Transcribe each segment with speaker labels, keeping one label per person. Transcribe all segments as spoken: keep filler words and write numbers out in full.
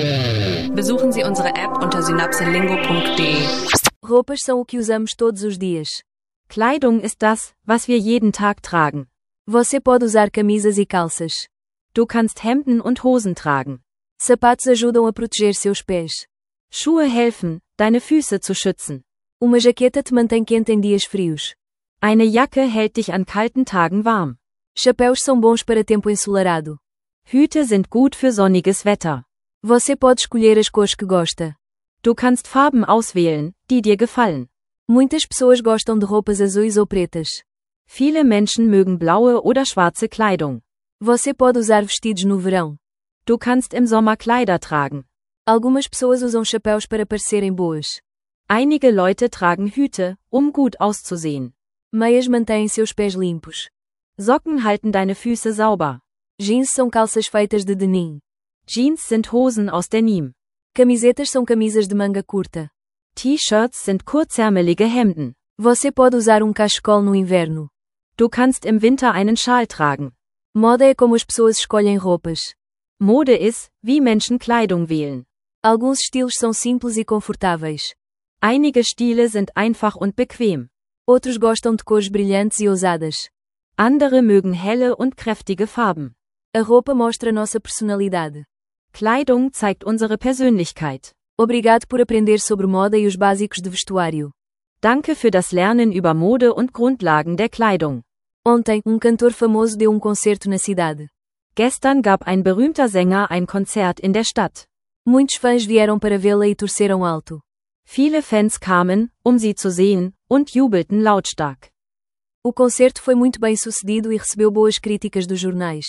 Speaker 1: Besuchen Sie unsere App unter synapselingo punkt de.
Speaker 2: Roupas são o que usamos todos os dias.
Speaker 3: Kleidung ist das, was wir jeden Tag tragen.
Speaker 2: Você pode usar camisas e calças.
Speaker 3: Du kannst Hemden und Hosen tragen.
Speaker 2: Sapatos ajudam a proteger seus pés.
Speaker 3: Schuhe helfen, deine Füße zu schützen.
Speaker 2: Uma jaqueta te mantém quente em dias frios.
Speaker 3: Eine Jacke hält dich an kalten Tagen warm.
Speaker 2: Chapéus são bons para tempo ensolarado.
Speaker 3: Hüte sind gut für sonniges Wetter.
Speaker 2: Você pode escolher as cores que gosta.
Speaker 3: Du kannst Farben auswählen, die dir gefallen.
Speaker 2: Muitas pessoas gostam de roupas azuis ou pretas.
Speaker 3: Viele Menschen mögen blaue oder schwarze Kleidung.
Speaker 2: Você pode usar vestidos no verão.
Speaker 3: Du kannst im Sommer Kleider tragen.
Speaker 2: Algumas pessoas usam chapéus para parecerem boas.
Speaker 3: Einige Leute tragen Hüte, um gut auszusehen.
Speaker 2: Meias mantêm seus pés limpos.
Speaker 3: Socken halten deine Füße sauber.
Speaker 2: Jeans são calças feitas de denim.
Speaker 3: Jeans sind Hosen aus Denim.
Speaker 2: Camisetas são camisas de manga curta.
Speaker 3: T-Shirts sind kurzärmelige Hemden.
Speaker 2: Você pode usar um cachecol no inverno.
Speaker 3: Du kannst im Winter einen Schal tragen.
Speaker 2: Moda é como as pessoas escolhem roupas.
Speaker 3: Mode ist, wie Menschen Kleidung wählen.
Speaker 2: Alguns estilos são simples e confortáveis.
Speaker 3: Einige Stile sind einfach und bequem.
Speaker 2: Outros gostam de cores brilhantes e ousadas.
Speaker 3: Andere mögen helle und kräftige Farben.
Speaker 2: A roupa mostra nossa personalidade.
Speaker 3: Kleidung zeigt unsere Persönlichkeit.
Speaker 2: Obrigado por aprender sobre moda e os básicos de vestuário.
Speaker 3: Danke für das Lernen über Mode und Grundlagen der Kleidung.
Speaker 2: Ontem, um cantor famoso deu um concerto na cidade.
Speaker 3: Gestern gab ein berühmter Sänger ein Konzert in der Stadt.
Speaker 2: Muitos fãs vieram para vê-la e torceram alto.
Speaker 3: Viele Fans kamen, um sie zu sehen, und jubelten lautstark.
Speaker 2: O concerto foi muito bem sucedido e recebeu boas críticas dos jornais.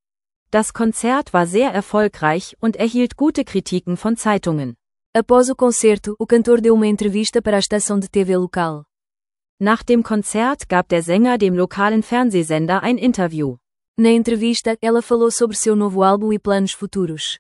Speaker 3: Das Konzert war sehr erfolgreich und erhielt gute Kritiken von Zeitungen.
Speaker 2: Após o concerto, o cantor deu uma entrevista para a estação de T V local.
Speaker 3: Nach dem Konzert gab der Sänger dem lokalen Fernsehsender ein Interview.
Speaker 2: Na entrevista, ela falou sobre seu novo álbum e planos futuros.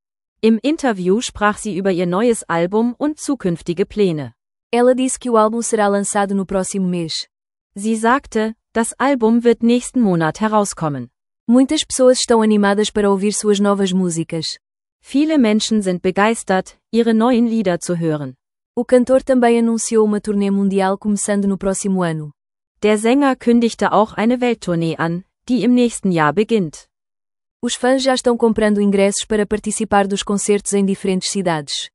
Speaker 3: Im Interview sprach sie über ihr neues Album und zukünftige Pläne.
Speaker 2: Ela disse que o álbum será lançado no próximo mês.
Speaker 3: Sie sagte, das Album wird nächsten Monat herauskommen.
Speaker 2: Muitas pessoas estão animadas para ouvir suas novas músicas.
Speaker 3: Viele Menschen sind begeistert, ihre neuen Lieder zu hören.
Speaker 2: O cantor também anunciou uma turnê mundial começando no próximo ano.
Speaker 3: Der Sänger kündigte auch eine Welttournee an, die im nächsten Jahr beginnt.
Speaker 2: Os fãs já estão comprando ingressos para participar dos concertos em diferentes cidades.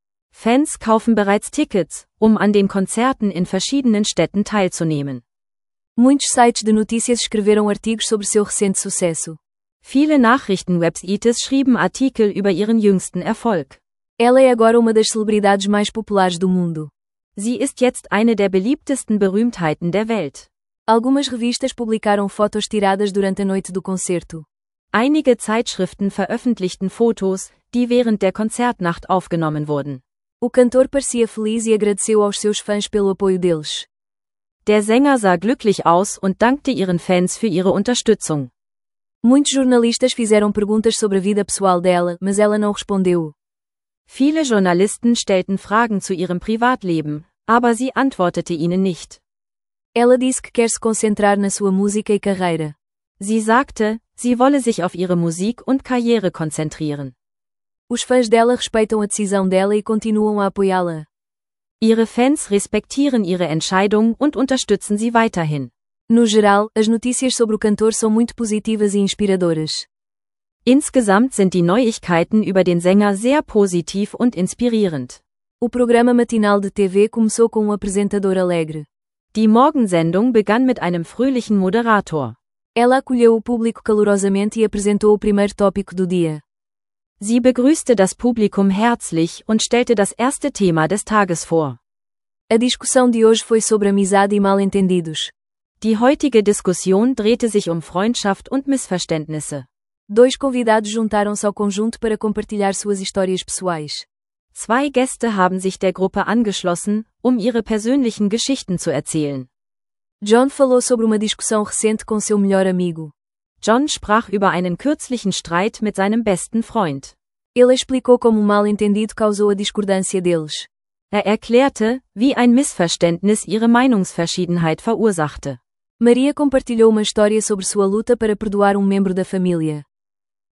Speaker 3: Fans kaufen bereits Tickets, um an den Konzerten in verschiedenen Städten teilzunehmen.
Speaker 2: Muitos sites de notícias escreveram artigos sobre seu recente sucesso.
Speaker 3: Viele Nachrichtenwebsites schrieben Artikel über ihren jüngsten Erfolg.
Speaker 2: Ela é agora uma das celebridades mais populares do mundo.
Speaker 3: Sie ist jetzt eine der beliebtesten Berühmtheiten der Welt.
Speaker 2: Algumas revistas publicaram fotos tiradas durante a noite do concerto.
Speaker 3: Einige Zeitschriften veröffentlichten Fotos, die während der Konzertnacht aufgenommen wurden.
Speaker 2: O cantor parecia feliz e agradeceu aos seus fãs pelo apoio deles.
Speaker 3: Der Sänger sah glücklich aus und dankte ihren Fans für ihre Unterstützung.
Speaker 2: Muitos jornalistas fizeram perguntas sobre a vida pessoal dela, mas ela não respondeu.
Speaker 3: Viele Journalisten stellten Fragen zu ihrem Privatleben, aber sie antwortete ihnen nicht.
Speaker 2: Ela disse que quer se concentrar na sua música e carreira.
Speaker 3: Sie sagte, sie wolle sich auf ihre Musik und Karriere konzentrieren.
Speaker 2: Os fãs dela respeitam a decisão dela e continuam a apoiá-la.
Speaker 3: Ihre Fans respektieren ihre Entscheidung und unterstützen sie weiterhin.
Speaker 2: No geral, as notícias sobre o cantor são muito positivas e inspiradoras.
Speaker 3: Insgesamt sind die Neuigkeiten über den Sänger sehr positiv und inspirierend.
Speaker 2: O programa matinal de T V começou com um apresentador alegre.
Speaker 3: Die Morgensendung begann mit einem fröhlichen Moderator.
Speaker 2: Ela acolheu o público calorosamente e apresentou o primeiro tópico do dia.
Speaker 3: Sie begrüßte das Publikum herzlich und stellte das erste Thema des Tages vor.
Speaker 2: A discussão de hoje foi sobre amizade e mal-entendidos.
Speaker 3: Die heutige Diskussion drehte sich um Freundschaft und Missverständnisse.
Speaker 2: Dois convidados juntaram-se ao conjunto para compartilhar suas histórias pessoais.
Speaker 3: Zwei Gäste haben sich der Gruppe angeschlossen, um ihre persönlichen Geschichten zu erzählen.
Speaker 2: John falou sobre uma discussão recente com seu melhor amigo.
Speaker 3: John sprach über einen kürzlichen Streit mit seinem besten Freund.
Speaker 2: Ele explicou como um mal-entendido causou a discordância deles.
Speaker 3: Er erklärte, wie ein Missverständnis ihre Meinungsverschiedenheit verursachte.
Speaker 2: Maria compartilhou uma história sobre sua luta para perdoar um membro da família.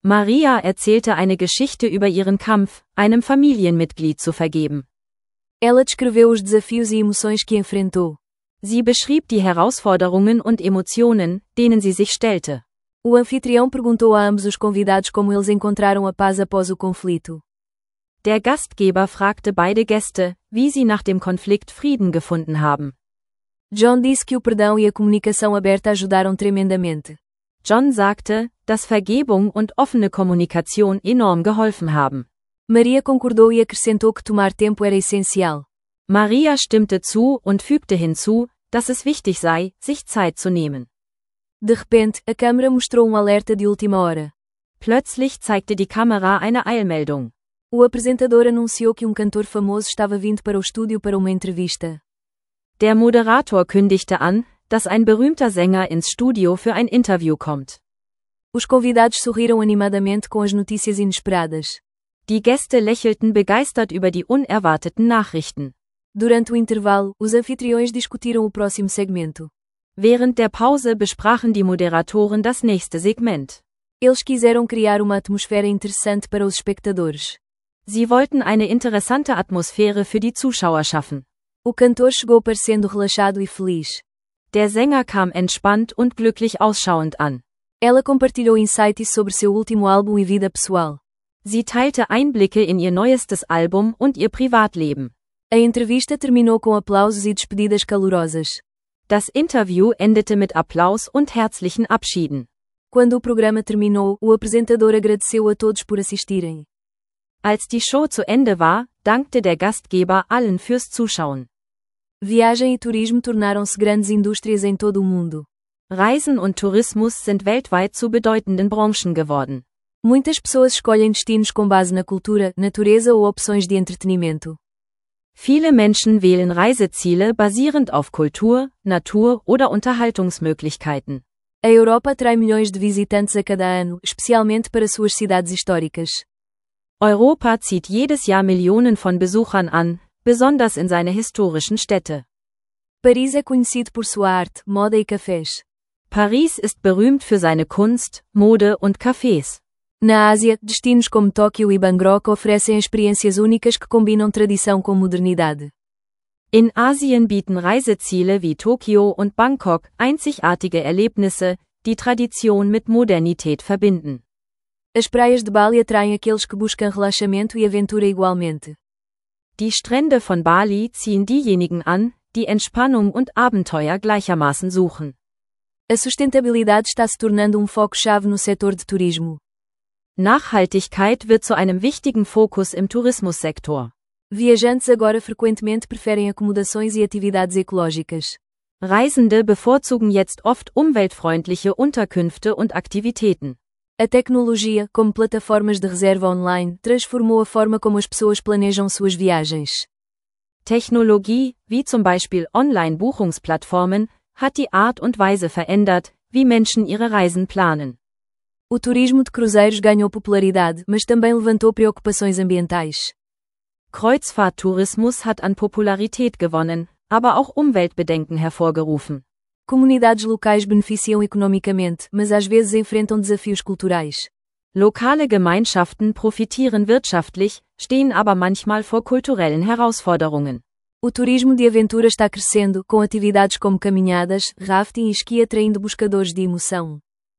Speaker 3: Maria erzählte eine Geschichte über ihren Kampf, einem Familienmitglied zu vergeben.
Speaker 2: Ela descreveu os desafios e emoções que enfrentou.
Speaker 3: Sie beschrieb die Herausforderungen und Emotionen, denen sie sich stellte.
Speaker 2: O anfitrião perguntou a ambos os convidados como eles encontraram a paz após o conflito.
Speaker 3: Der Gastgeber fragte beide Gäste, wie sie nach dem Konflikt Frieden gefunden haben.
Speaker 2: John disse que o perdão e a comunicação aberta ajudaram tremendamente.
Speaker 3: John sagte, dass Vergebung und offene Kommunikation enorm geholfen haben.
Speaker 2: Maria concordou e acrescentou que tomar tempo era essencial.
Speaker 3: Maria stimmte zu und fügte hinzu, dass es wichtig sei, sich Zeit zu nehmen.
Speaker 2: De repente, a câmera mostrou um alerta de última hora.
Speaker 3: Plötzlich zeigte die Kamera eine Eilmeldung.
Speaker 2: O apresentador anunciou que um cantor famoso estava vindo para o estúdio para uma entrevista.
Speaker 3: Der Moderator kündigte an, dass ein berühmter Sänger ins Studio für ein Interview kommt.
Speaker 2: Os convidados sorriram animadamente com as notícias inesperadas.
Speaker 3: Die Gäste lächelten begeistert über die unerwarteten Nachrichten.
Speaker 2: Durante o intervalo, os anfitriões discutiram o próximo segmento.
Speaker 3: Während der Pause besprachen die Moderatoren das nächste Segment.
Speaker 2: Eles quiseram criar uma atmosfera interessante para os espectadores.
Speaker 3: Sie wollten eine interessante Atmosphäre für die Zuschauer schaffen.
Speaker 2: O cantor chegou parecendo relaxado e feliz.
Speaker 3: Der Sänger kam entspannt und glücklich ausschauend an.
Speaker 2: Ela compartilhou insights sobre seu último álbum e vida pessoal.
Speaker 3: Sie teilte Einblicke in ihr neuestes Album und ihr Privatleben.
Speaker 2: A entrevista terminou com aplausos e despedidas calorosas.
Speaker 3: Das Interview endete mit Applaus und herzlichen Abschieden.
Speaker 2: Quando o programa terminou, o apresentador agradeceu a todos por assistirem.
Speaker 3: Als die Show zu Ende war, dankte der Gastgeber allen fürs Zuschauen.
Speaker 2: Viagem e turismo tornaram-se grandes indústrias em todo o mundo.
Speaker 3: Reisen und Tourismus sind weltweit zu bedeutenden Branchen geworden.
Speaker 2: Muitas pessoas escolhem destinos com base na cultura, natureza ou opções de entretenimento.
Speaker 3: Viele Menschen wählen Reiseziele basierend auf Kultur, Natur oder Unterhaltungsmöglichkeiten.
Speaker 2: A Europa atrai milhões de visitantes a cada ano, especialmente para suas cidades históricas.
Speaker 3: Europa zieht jedes Jahr Millionen von Besuchern an, besonders in seine historischen Städte.
Speaker 2: Paris é conhecido por sua arte, moda e cafés.
Speaker 3: Paris ist berühmt für seine Kunst, Mode und Cafés.
Speaker 2: Na Ásia, destinos como Tóquio e Bangkok oferecem experiências únicas que combinam tradição com modernidade.
Speaker 3: In Asien bieten Reiseziele wie Tokio und Bangkok einzigartige Erlebnisse, die Tradition mit Modernität verbinden.
Speaker 2: As praias de Bali atraem aqueles que buscam relaxamento e aventura igualmente.
Speaker 3: Die Strände von Bali ziehen diejenigen an, die Entspannung und Abenteuer gleichermaßen suchen.
Speaker 2: A sustentabilidade está se tornando um foco-chave no setor de turismo.
Speaker 3: Nachhaltigkeit wird zu einem wichtigen Fokus im Tourismussektor.
Speaker 2: Viajantes agora frequentemente preferem acomodações e atividades ecológicas.
Speaker 3: Reisende bevorzugen jetzt oft umweltfreundliche Unterkünfte und Aktivitäten.
Speaker 2: A tecnologia, como plataformas de reserva online, transformou a forma como as pessoas planejam suas viagens.
Speaker 3: Technologie, wie zum Beispiel Online-Buchungsplattformen, hat die Art und Weise verändert, wie Menschen ihre Reisen planen.
Speaker 2: O turismo de cruzeiros ganhou popularidade, mas também levantou preocupações ambientais.
Speaker 3: Kreuzfahrttourismus hat an Popularität gewonnen, aber auch Umweltbedenken hervorgerufen.
Speaker 2: Comunidades locais beneficiam economicamente, mas às vezes enfrentam desafios culturais.
Speaker 3: Lokale Gemeinschaften profitieren wirtschaftlich, stehen aber manchmal vor kulturellen Herausforderungen.
Speaker 2: O turismo de aventura está crescendo, com atividades como caminhadas, rafting e esqui atraindo buscadores de emoção.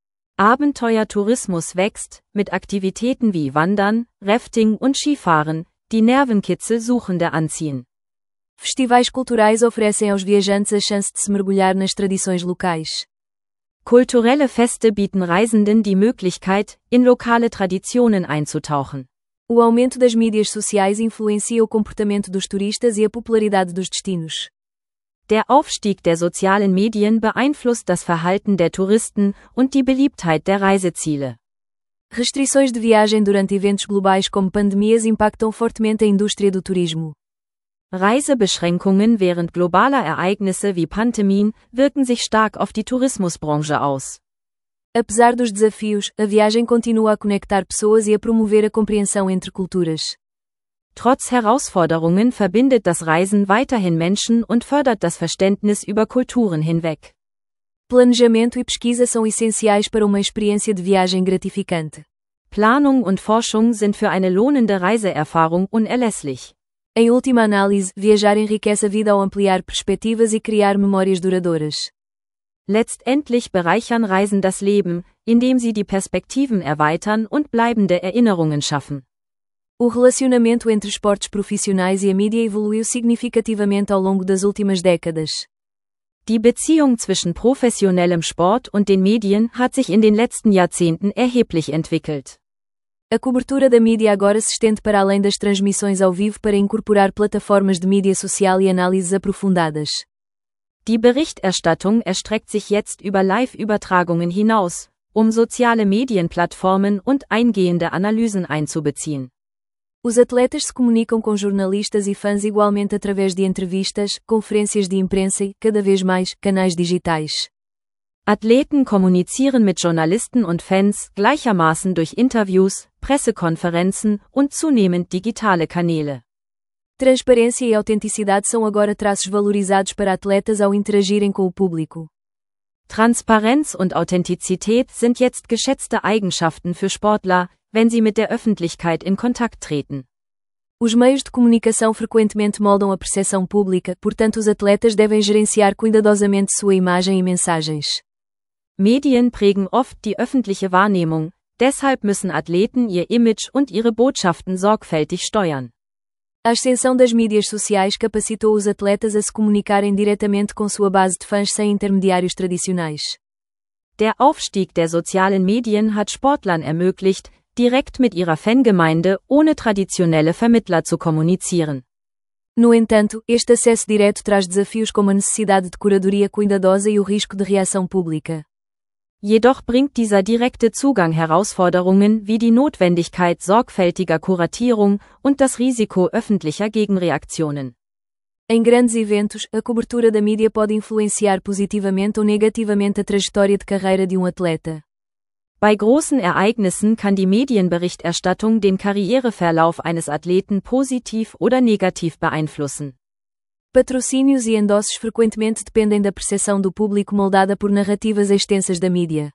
Speaker 3: Abenteuertourismus wächst, mit Aktivitäten wie Wandern, Rafting und Skifahren, die Nervenkitzel Suchende anziehen.
Speaker 2: Festivais culturais oferecem aos viajantes a chance de se mergulhar nas tradições locais.
Speaker 3: Kulturelle Feste bieten Reisenden die Möglichkeit, in lokale Traditionen einzutauchen.
Speaker 2: O aumento das mídias sociais influencia o comportamento dos turistas e a popularidade dos destinos.
Speaker 3: Der Aufstieg der sozialen Medien beeinflusst das Verhalten der Touristen und die Beliebtheit der Reiseziele.
Speaker 2: Restrições de viagem durante eventos globais como pandemias impactam fortemente a indústria do turismo.
Speaker 3: Reisebeschränkungen während globaler Ereignisse wie Pandemien wirken sich stark auf die Tourismusbranche aus.
Speaker 2: Apesar dos desafios, a viagem continua a conectar pessoas e a promover a compreensão entre culturas.
Speaker 3: Trotz Herausforderungen verbindet das Reisen weiterhin Menschen und fördert das Verständnis über Kulturen hinweg.
Speaker 2: Planejamento e pesquisa são essenciais para uma experiência de viagem gratificante.
Speaker 3: Planung und Forschung sind für eine lohnende Reiseerfahrung unerlässlich.
Speaker 2: Em última análise, viajar enriquece a vida ao ampliar perspectivas e criar memórias duradouras.
Speaker 3: Letztendlich bereichern Reisen das Leben, indem sie die Perspektiven erweitern und bleibende Erinnerungen schaffen.
Speaker 2: O relacionamento entre esportes profissionais e a mídia evoluiu significativamente ao longo das últimas décadas.
Speaker 3: Die Beziehung zwischen professionellem Sport und den Medien hat sich in den letzten Jahrzehnten erheblich entwickelt.
Speaker 2: A cobertura da mídia agora se estende para além das transmissões ao vivo para incorporar plataformas de mídia social e análises aprofundadas.
Speaker 3: Die Berichterstattung erstreckt sich jetzt über Live-Übertragungen hinaus, um soziale Medienplattformen und eingehende Analysen einzubeziehen.
Speaker 2: Os atletas se comunicam com jornalistas e fãs igualmente através de entrevistas, conferências de imprensa e, cada vez mais, canais digitais.
Speaker 3: Athleten kommunizieren mit Journalisten und Fans gleichermaßen durch Interviews, Pressekonferenzen und zunehmend digitale Kanäle.
Speaker 2: Transparência e autenticidade são agora traços valorizados para atletas ao interagirem com o público.
Speaker 3: Transparenz und Authentizität sind jetzt geschätzte Eigenschaften für Sportler, wenn sie mit der Öffentlichkeit in Kontakt treten.
Speaker 2: Os meios de comunicação frequentemente moldam a percepção pública, portanto os atletas devem gerenciar cuidadosamente sua imagem e mensagens.
Speaker 3: Medien prägen oft die öffentliche Wahrnehmung, deshalb müssen Athleten ihr Image und ihre Botschaften sorgfältig steuern.
Speaker 2: A ascensão das mídias sociais capacitou os atletas a se comunicarem diretamente com sua base de fãs sem intermediários tradicionais.
Speaker 3: Der Aufstieg der sozialen Medien hat Sportlern ermöglicht, direkt mit ihrer Fangemeinde ohne traditionelle Vermittler zu kommunizieren.
Speaker 2: No entanto, este acesso direto traz desafios como a necessidade de curadoria cuidadosa e o risco de reação pública.
Speaker 3: Jedoch bringt dieser direkte Zugang Herausforderungen wie die Notwendigkeit sorgfältiger Kuratierung und das Risiko öffentlicher Gegenreaktionen.
Speaker 2: Em grandes eventos, a cobertura da mídia pode influenciar positivamente ou negativamente a trajetória de carreira de um atleta.
Speaker 3: Bei großen Ereignissen kann die Medienberichterstattung den Karriereverlauf eines Athleten positiv oder negativ beeinflussen.
Speaker 2: Patrocínios e endossos frequentemente dependem da percepção do público moldada por narrativas extensas da mídia.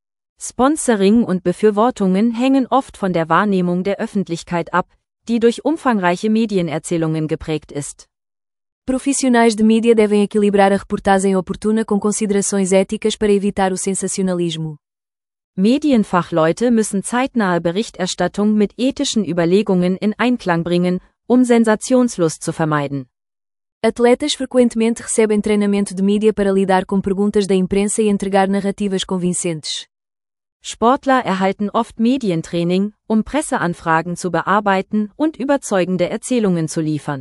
Speaker 3: Sponsoring und Befürwortungen hängen oft von der Wahrnehmung der Öffentlichkeit ab, die durch umfangreiche Medienerzählungen geprägt ist.
Speaker 2: Profissionais de mídia devem equilibrar a reportagem oportuna com considerações éticas para evitar o sensacionalismo.
Speaker 3: Medienfachleute müssen zeitnahe Berichterstattung mit ethischen Überlegungen in Einklang bringen, um Sensationslust zu vermeiden.
Speaker 2: Atletas frequentemente recebem treinamento de mídia para lidar com perguntas da imprensa e entregar narrativas convincentes.
Speaker 3: Sportler erhalten oft Medientraining, um Presseanfragen zu bearbeiten und überzeugende Erzählungen zu liefern.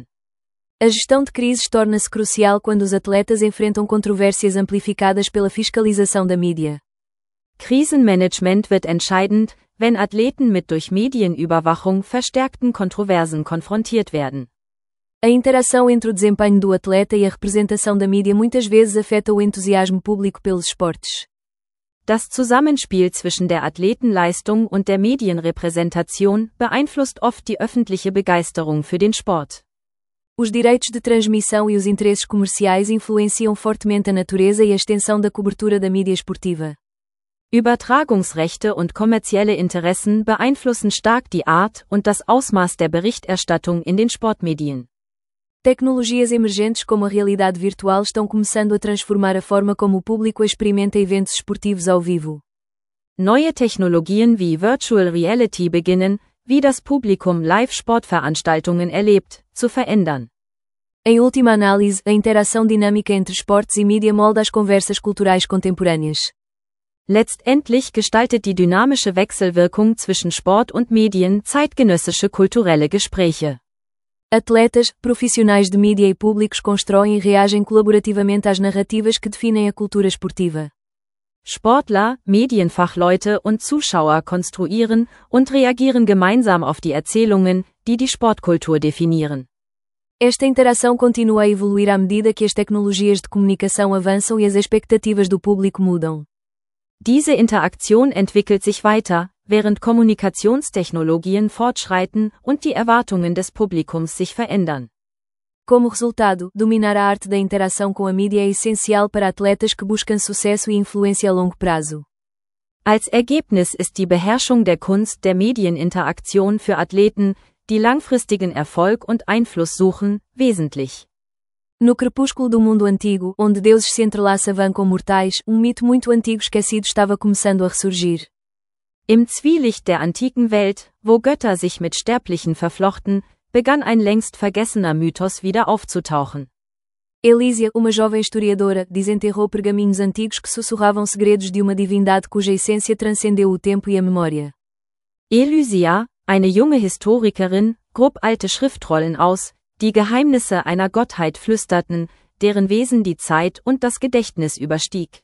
Speaker 2: A gestão de crises torna-se crucial quando os atletas enfrentam controvérsias amplificadas pela fiscalização da mídia.
Speaker 3: Krisenmanagement wird entscheidend, wenn Athleten mit durch Medienüberwachung verstärkten Kontroversen konfrontiert werden.
Speaker 2: A interação entre o desempenho do atleta e a representação da mídia muitas vezes afeta o entusiasmo público pelos esportes.
Speaker 3: Das Zusammenspiel zwischen der Athletenleistung und der Medienrepräsentation beeinflusst oft die öffentliche Begeisterung für den Sport.
Speaker 2: Os direitos de transmissão e os interesses comerciais influenciam fortemente a natureza e a extensão da cobertura da mídia esportiva.
Speaker 3: Übertragungsrechte und kommerzielle Interessen beeinflussen stark die Art und das Ausmaß der Berichterstattung in den Sportmedien.
Speaker 2: Tecnologias emergentes como a realidade virtual estão começando a transformar a forma como o público experimenta eventos esportivos ao vivo.
Speaker 3: Neue Technologien wie Virtual Reality beginnen, wie das Publikum Live-Sportveranstaltungen erlebt, zu verändern.
Speaker 2: Em última análise, a interação dinâmica entre esportes e mídia molda as conversas culturais contemporâneas.
Speaker 3: Letztendlich gestaltet die dynamische Wechselwirkung zwischen Sport und Medien zeitgenössische kulturelle Gespräche.
Speaker 2: Atletas, profissionais de mídia e públicos constroem e reagem colaborativamente às narrativas que definem a cultura esportiva.
Speaker 3: Sportler, Medienfachleute und Zuschauer konstruieren und reagieren gemeinsam auf die Erzählungen, die die Sportkultur definieren.
Speaker 2: Esta interação continua a evoluir à medida que as tecnologias de comunicação avançam e as expectativas do público mudam.
Speaker 3: Diese Interaktion entwickelt sich weiter, während Kommunikationstechnologien fortschreiten und die Erwartungen des Publikums sich verändern.
Speaker 2: Como resultado, dominar a arte da interação com a mídia é essencial para atletas que buscam sucesso e influência a longo prazo.
Speaker 3: Als Ergebnis ist die Beherrschung der Kunst der Medieninteraktion für Athleten, die langfristigen Erfolg und Einfluss suchen, wesentlich.
Speaker 2: No crepúsculo do mundo antigo, onde deuses se entrelaçavam com mortais, um mito muito antigo esquecido estava começando a ressurgir.
Speaker 3: Im Zwielicht der antiken Welt, wo Götter sich mit Sterblichen verflochten, begann ein längst vergessener Mythos wieder aufzutauchen.
Speaker 2: Elísia, uma jovem historiadora, desenterrou pergaminhos antigos que sussurravam segredos de uma divindade cuja essência transcendeu o tempo e a memória.
Speaker 3: Elysia, eine junge Historikerin, grub alte Schriftrollen aus, die Geheimnisse einer Gottheit flüsterten, deren Wesen die Zeit und das Gedächtnis überstieg.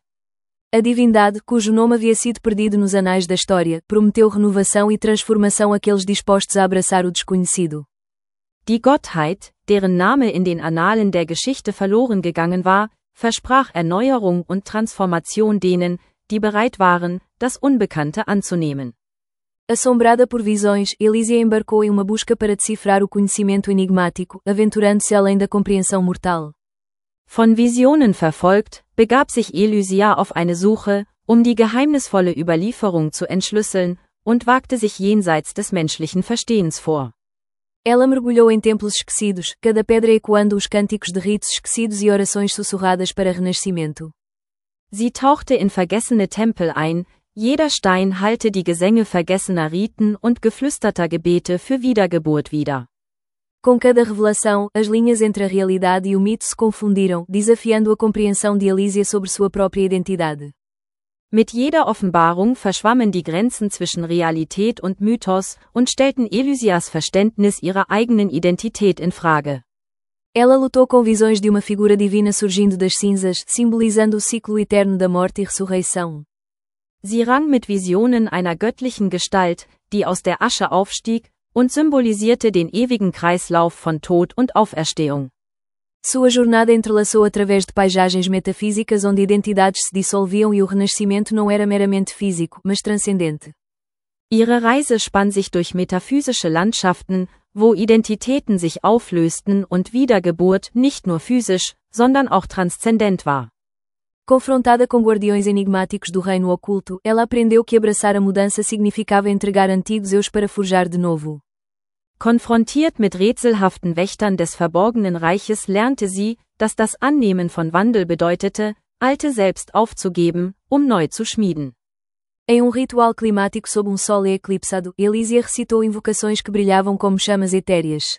Speaker 2: A divindade, cujo nome havia sido perdido nos anais da história, prometeu renovação e transformação àqueles dispostos a abraçar o desconhecido.
Speaker 3: Die Gottheit, deren Name in den Annalen der Geschichte verloren gegangen war, versprach Erneuerung und Transformation denen, die bereit waren, das Unbekannte anzunehmen.
Speaker 2: Assombrada por visões, Elísia embarcou em uma busca para decifrar o conhecimento enigmático, aventurando-se além da compreensão mortal.
Speaker 3: Von Visionen verfolgt, begab sich Elysia auf eine Suche, um die geheimnisvolle Überlieferung zu entschlüsseln, und wagte sich jenseits des menschlichen Verstehens vor.
Speaker 2: Ela mergulhou em templos esquecidos, cada pedra ecoando os cânticos de ritos esquecidos e orações sussurradas para renascimento.
Speaker 3: Sie tauchte in vergessene Tempel ein, jeder Stein hallte die Gesänge vergessener Riten und geflüsterter Gebete für Wiedergeburt wider.
Speaker 2: Com cada revelação, as linhas entre a realidade e o mito se confundiram, desafiando a compreensão de Elísia sobre sua própria identidade.
Speaker 3: Mit jeder Offenbarung verschwammen die Grenzen zwischen Realität und Mythos und stellten Elysias Verständnis ihrer eigenen Identität in Frage.
Speaker 2: Ela lutou com visões de uma figura divina surgindo das cinzas, simbolizando o ciclo eterno da morte e ressurreição.
Speaker 3: Sie rang mit Visionen einer göttlichen Gestalt, die aus der Asche aufstieg, und symbolisierte den ewigen Kreislauf von Tod und Auferstehung.
Speaker 2: Sua jornada entrelaçou através de paisagens metafísicas onde identidades se dissolviam e o renascimento não era meramente físico, mas transcendente.
Speaker 3: Ihre Reise spann sich durch metaphysische Landschaften, wo Identitäten sich auflösten und Wiedergeburt nicht nur physisch, sondern auch transzendent war.
Speaker 2: Confrontada com guardiões enigmáticos do reino oculto, ela aprendeu que abraçar a mudança significava entregar antigos eus para forjar de novo.
Speaker 3: Konfrontiert mit rätselhaften Wächtern des verborgenen Reiches lernte sie, dass das Annehmen von Wandel bedeutete, alte selbst aufzugeben, um neu zu schmieden.
Speaker 2: Em um ritual climático sob um sol eclipsado, Elísia recitou invocações que brilhavam como chamas etéreas.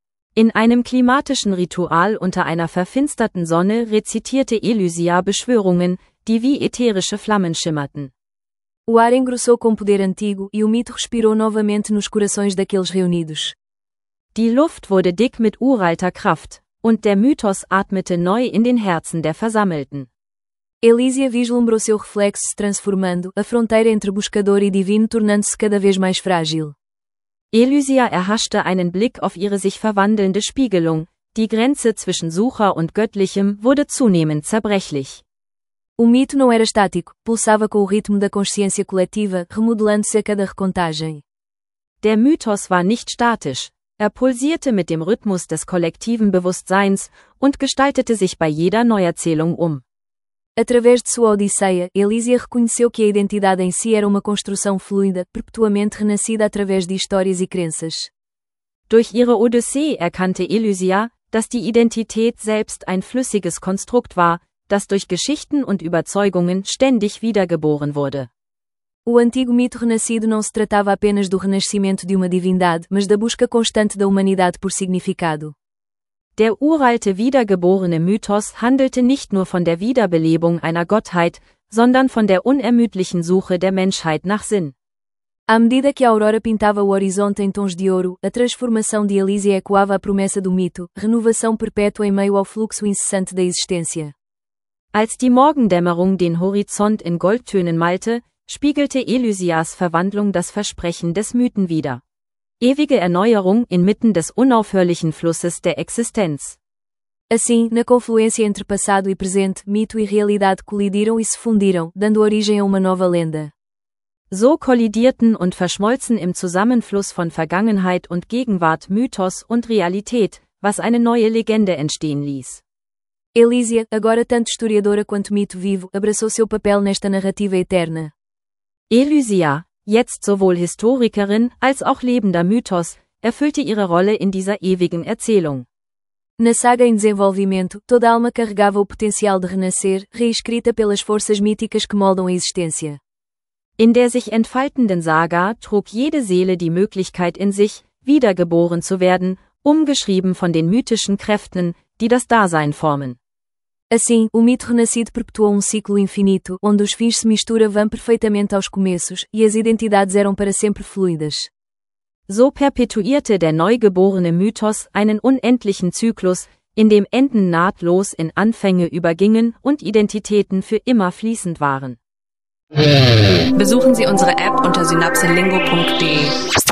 Speaker 3: In einem klimatischen Ritual unter einer verfinsterten Sonne rezitierte Elysia Beschwörungen, die wie ätherische Flammen schimmerten.
Speaker 2: O ar engrossou com poder antigo e o mito respirou novamente nos corações daqueles reunidos.
Speaker 3: Die Luft wurde dick mit uralter Kraft, und der Mythos atmete neu in den Herzen der Versammelten.
Speaker 2: Elísia vislumbrou seu reflexo se transformando, a fronteira entre buscador e divino tornando-se cada vez mais frágil.
Speaker 3: Elysia erhaschte einen Blick auf ihre sich verwandelnde Spiegelung, die Grenze zwischen Sucher und Göttlichem wurde zunehmend zerbrechlich.
Speaker 2: O mito não era estático, pulsava com o ritmo da consciência coletiva, remodelando-se a cada recontagem.
Speaker 3: Der Mythos war nicht statisch, er pulsierte mit dem Rhythmus des kollektiven Bewusstseins und gestaltete sich bei jeder Neuerzählung um.
Speaker 2: Através de sua odisseia, Elísia reconheceu que a identidade em si era uma construção fluida, perpetuamente renascida através de histórias e crenças.
Speaker 3: Durch ihre Odyssee erkannte Elysia, dass die Identität selbst ein flüssiges Konstrukt war, das durch Geschichten und Überzeugungen ständig wiedergeboren wurde.
Speaker 2: O antigo mito renascido não se tratava apenas do renascimento de uma divindade, mas da busca constante da humanidade por significado.
Speaker 3: Der uralte wiedergeborene Mythos handelte nicht nur von der Wiederbelebung einer Gottheit, sondern von der unermüdlichen Suche der Menschheit nach Sinn.
Speaker 2: À medida que a aurora pintava o horizonte em tons de ouro, a transformação de Elísia ecoava a promessa do mito, renovação perpétua em meio ao fluxo incessante da existência.
Speaker 3: Als die Morgendämmerung den Horizont in Goldtönen malte, spiegelte Elysias Verwandlung das Versprechen des Mythen wider. Ewige Erneuerung inmitten des unaufhörlichen Flusses der Existenz.
Speaker 2: Assim, na confluência entre passado e presente, mito e realidade colidiram e se fundiram, dando origem a uma nova lenda.
Speaker 3: So kollidierten und verschmolzen im Zusammenfluss von Vergangenheit und Gegenwart Mythos und Realität, was eine neue Legende entstehen ließ.
Speaker 2: Elísia, agora tanto historiadora quanto mito vivo, abraçou seu papel nesta narrativa eterna.
Speaker 3: Elysia, jetzt sowohl Historikerin als auch lebender Mythos, erfüllte ihre Rolle in dieser ewigen Erzählung.
Speaker 2: Na saga em desenvolvimento, toda alma carregava o potencial de renascer, reescrita pelas forças míticas que moldam a existência.
Speaker 3: In der sich entfaltenden Saga trug jede Seele die Möglichkeit in sich, wiedergeboren zu werden, umgeschrieben von den mythischen Kräften, die das Dasein formen.
Speaker 2: Assim, o mito renascido perpetuou um ciclo infinito, onde os fins se misturavam perfeitamente aos começos, e as identidades eram para sempre fluidas.
Speaker 3: So perpetuierte der neugeborene Mythos einen unendlichen Zyklus, in dem Enden nahtlos in Anfänge übergingen und Identitäten für immer fließend waren.
Speaker 1: Besuchen Sie unsere App unter synapselingo punkt de.